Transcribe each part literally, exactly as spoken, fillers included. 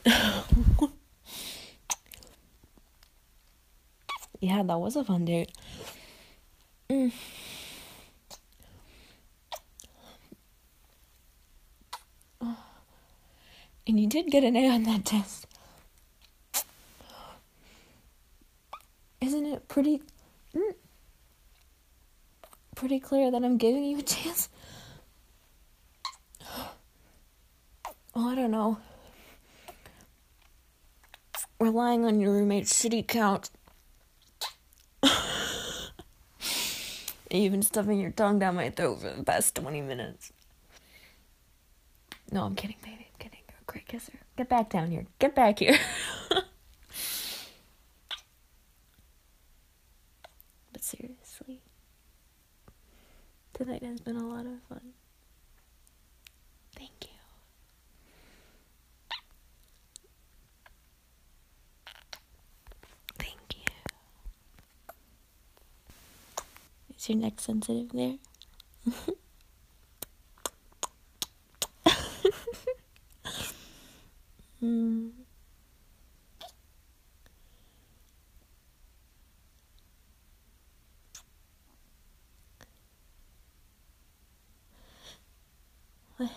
Yeah, that was a fun date. Mm. And you did get an A on that test. Isn't it pretty, mm, pretty clear that I'm giving you a chance? Oh, I don't know. Relying on your roommate's shitty couch. You've been stuffing your tongue down my throat for the past twenty minutes. No, I'm kidding, baby. I'm kidding. You're a great kisser. Get back down here. Get back here. But seriously, tonight has been a lot of fun. Thank you. Thank you. Is your neck sensitive there? Hmm. What?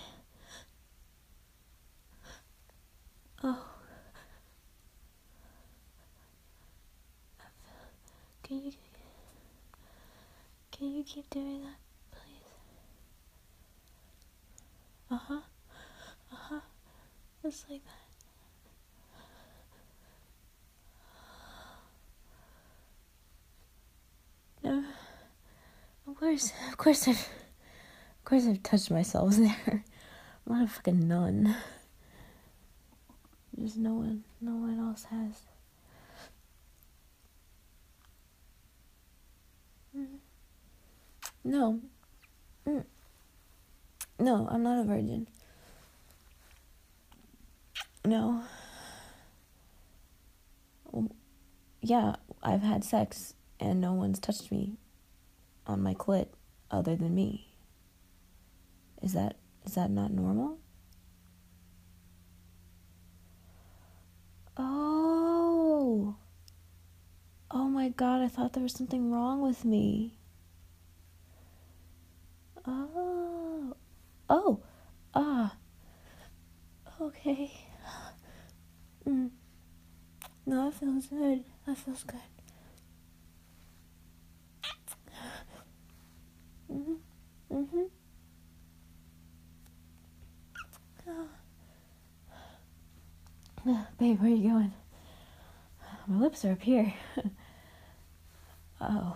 Oh. Can you can you keep doing that, please? Uh-huh. Uh-huh. Just like that. No. Of course, of course I've of course I've touched myself there. I'm not a fucking nun. Just no one no one else has. Mm. No. Mm. No, I'm not a virgin. No. Well, yeah, I've had sex and no one's touched me on my clit other than me. Is that is that not normal? Oh. Oh my god, I thought there was something wrong with me. Oh. Oh. Ah. Okay. Mm. No, that feels good. That feels good. Mhm. Mhm. Oh. Uh, babe, where are you going? My lips are up here. Oh.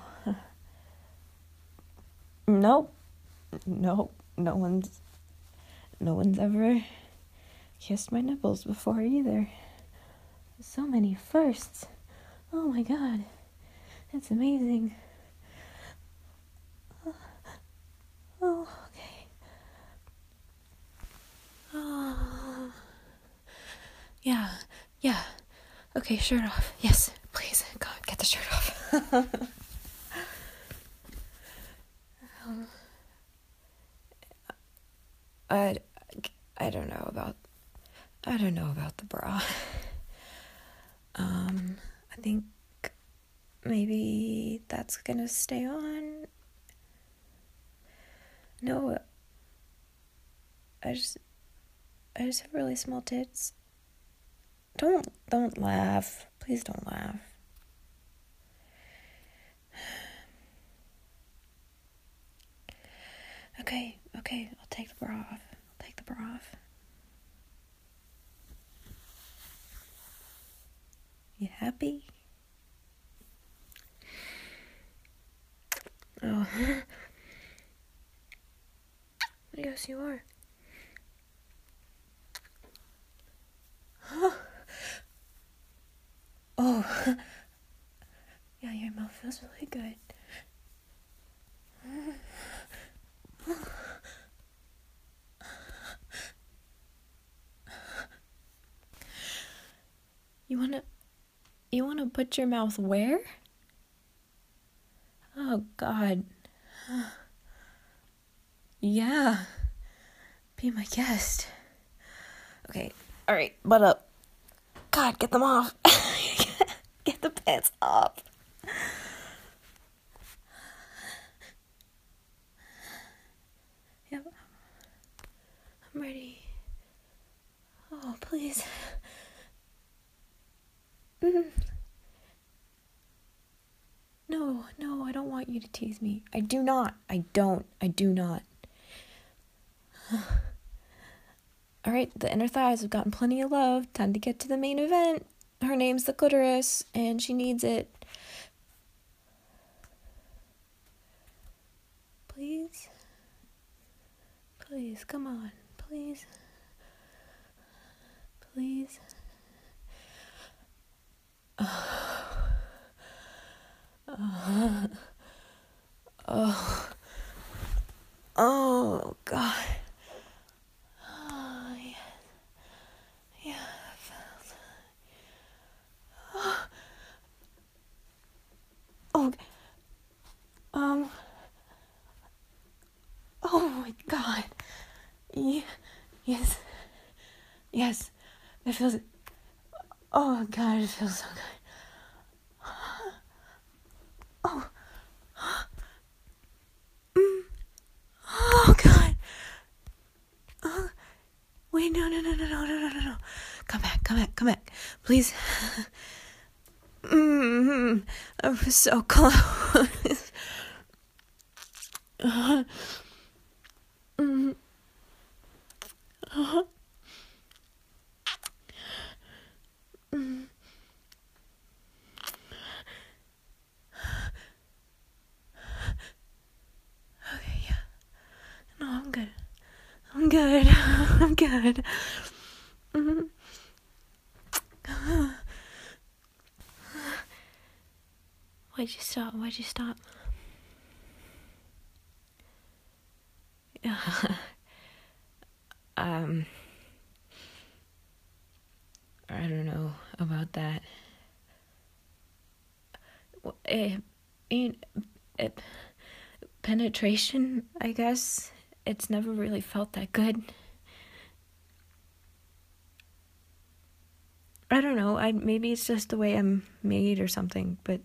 Nope. Nope. No one's no one's ever kissed my nipples before either. So many firsts. Oh my god. That's amazing. Oh, oh okay. Oh. Yeah. Yeah. Okay, shirt off. Yes, please. God, get the shirt off. um, I, I don't know about I don't know about the bra. um, I think maybe that's gonna stay on. No, I just I just have really small tits. Don't don't laugh. Please don't laugh. Okay, okay, I'll take the bra off. I'll take the bra off. You happy? Oh. Yes, you are. Oh. Yeah, your mouth feels really good. You wanna you wanna put your mouth where? Oh god. Yeah. Be my guest. Okay, alright, butt up. God, get them off. Get the pants off. Yep. I'm ready. Oh, please. Mm. No, no, I don't want you to tease me. I do not. I don't. I do not. Alright, the inner thighs have gotten plenty of love. Time to get to the main event. Her name's the clitoris, and she needs it. Please? Please, come on. Please? Please? Oh. Oh. Oh. Oh, God. Oh, yes. Yeah, I felt. Oh. Oh. Um. Oh, my God. Yeah. Yes. Yes. It feels. Oh, God, it feels so good. Oh. Mm. Oh, God. Oh. Wait, no, no, no, no, no, no, no, no, no. Come back, come back, come back. Please. Mm-hmm. I was so close. uh-huh. Mm-hmm. Uh-huh. Mm-hmm. Okay, yeah. No, I'm good. I'm good. I'm good. Mm-hmm. Why'd you stop? Why'd you stop? um, I don't know about that. It, it, it, penetration, I guess. It's never really felt that good. I don't know. I maybe it's just the way I'm made or something, but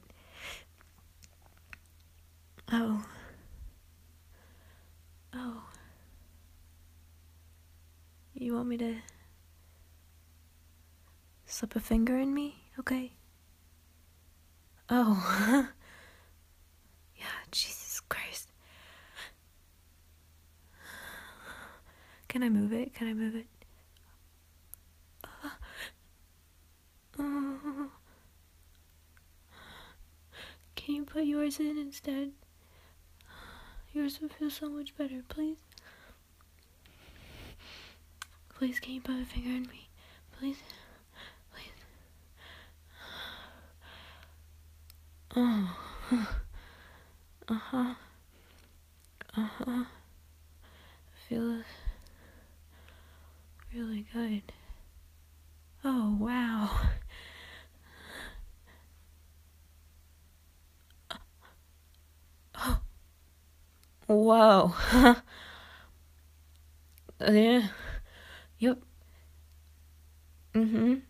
oh. Oh. You want me to slip a finger in me? Okay. Oh. Yeah, Jesus Christ. Can I move it? Can I move it? Uh, uh, can you put yours in instead? Yours would feel so much better, please. Please, can you put a finger in me? Please? Please. Oh. Uh-huh. Uh-huh. Feels really good. Oh, wow. Oh. Whoa. Yeah. Yep. Mm-hmm.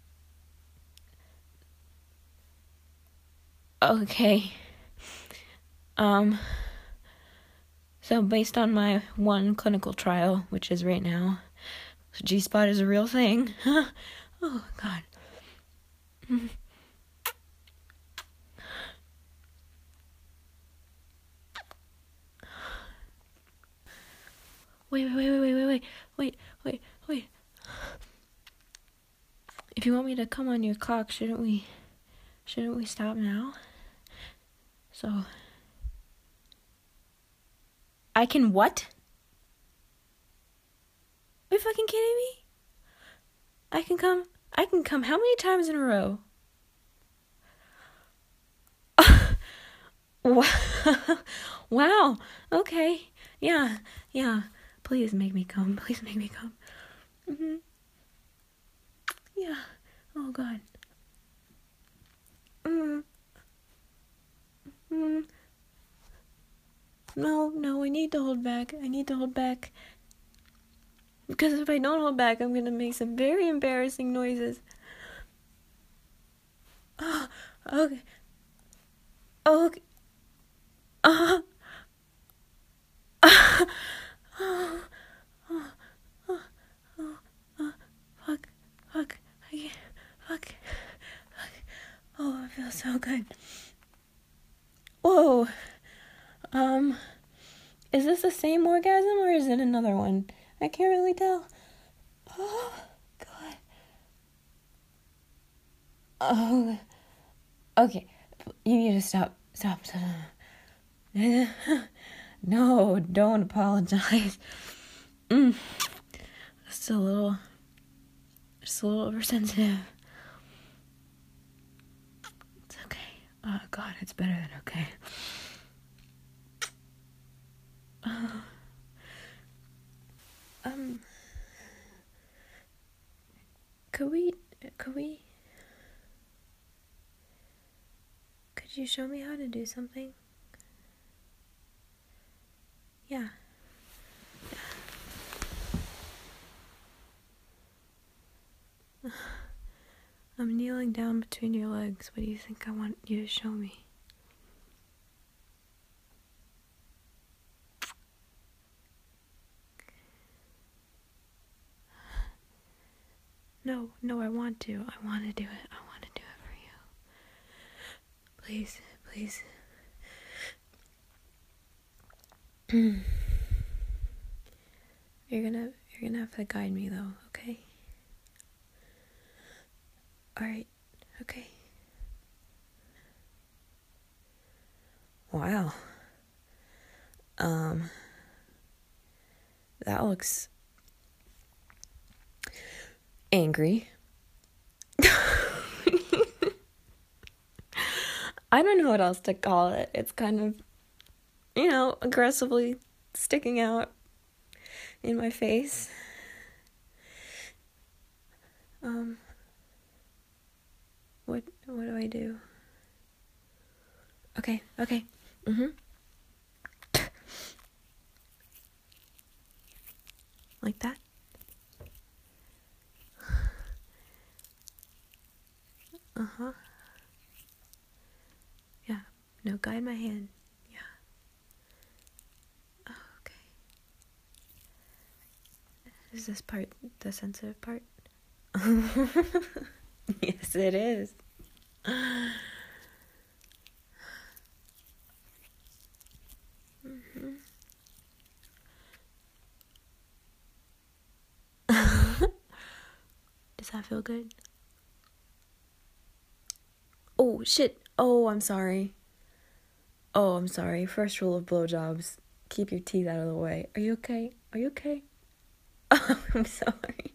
Okay. Um, so based on my one clinical trial, which is right now, G-spot is a real thing. Oh, God. Mm-hmm. Wait, wait, wait, wait, wait, wait, wait, wait, wait. If you want me to come on your cock, shouldn't we, shouldn't we stop now? So, I can what? Are you fucking kidding me? I can come, I can come how many times in a row? Wow, okay, yeah, yeah, please make me come, please make me come. Mm-hmm. Yeah, oh God. Mm. Mm. No, no, I need to hold back, I need to hold back. Because if I don't hold back, I'm gonna make some very embarrassing noises. Oh, okay. Okay. Uh, uh, oh, oh, oh, oh, oh, fuck, fuck, I can't, fuck, fuck. Oh, it feels so good. Whoa. Um, is this the same orgasm or is it another one? I can't really tell. Oh, God. Oh, okay. You need to stop. Stop. Stop. No, don't apologize. Mm. Just a little, just a little oversensitive. It's okay. Oh, God, it's better than okay. Uh, um, could we, could we, could you show me how to do something? Yeah. Yeah. I'm kneeling down between your legs. What do you think I want you to show me? No, no, I want to. I want to do it. I want to do it for you. Please, please. You're gonna, you're gonna have to guide me though, okay? Alright, okay. Wow. Um, that looks angry. I don't know what else to call it. It's kind of, you know, aggressively sticking out in my face. Um, what, what do I do? Okay, okay. Mm-hmm. Like that? Uh-huh. Yeah. No, guide my hand. Yeah. Oh, okay. Is this part the sensitive part? Yes, it is. Mm-hmm. Does that feel good? Oh, shit. Oh, I'm sorry. Oh, I'm sorry. First rule of blowjobs. Keep your teeth out of the way. Are you okay? Are you okay? Oh, I'm sorry.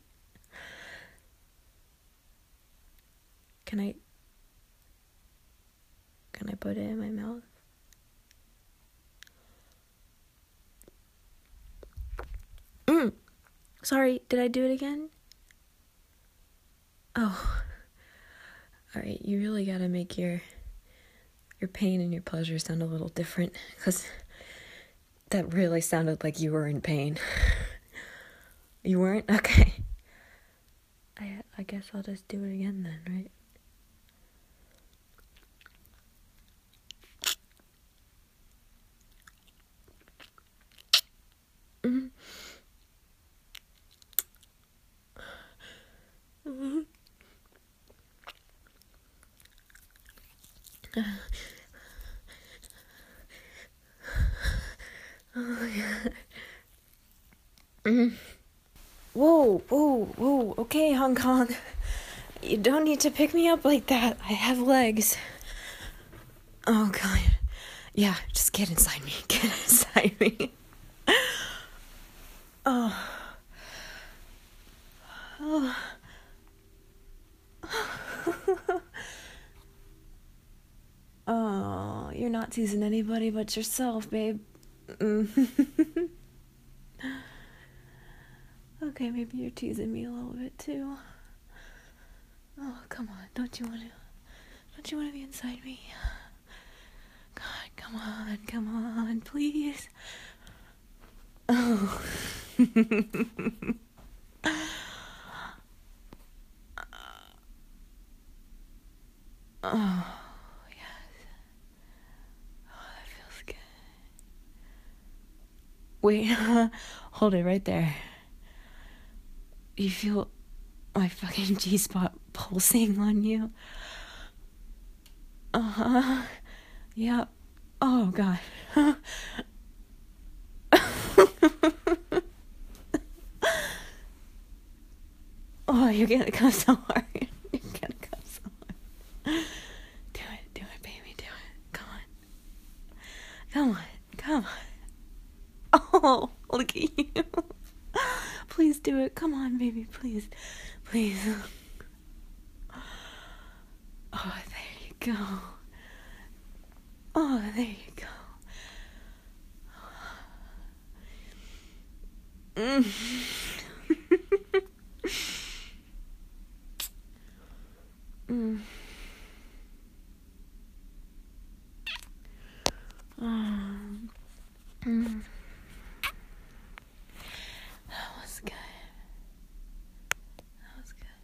Can I... Can I put it in my mouth? Mm. Sorry, did I do it again? Oh. Alright, you really gotta make your... your pain and your pleasure sound a little different, because that really sounded like you were in pain. You weren't? Okay. I I guess I'll just do it again then, right? Mm-hmm. Mm-hmm. Oh, yeah. Mm-hmm. Whoa, whoa, whoa. Okay, Hong Kong. You don't need to pick me up like that. I have legs. Oh, God. Yeah, just get inside me. Get inside me. Oh. Oh. Oh, you're not teasing anybody but yourself, babe. Mm. Okay, maybe you're teasing me a little bit too. Oh, come on. Don't you want to... Don't you want to be inside me? God, come on. Come on, please. Oh. Oh. Wait, hold it right there. You feel my fucking G-spot pulsing on you? Uh-huh. Yeah. Oh, God. Oh, you're gonna come so hard. You're gonna come so hard. Do it, do it, baby, do it. Come on. Come on, come on. Oh, look at you. Please do it. Come on, baby, please. Please. Oh, there you go. Oh, there you go. Mm. mm. Um, mm. That was good. That was good.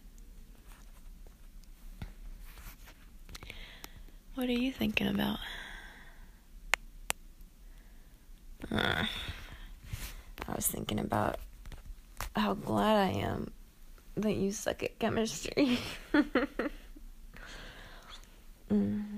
What are you thinking about? Uh, I was thinking about how glad I am that you suck at chemistry. mm.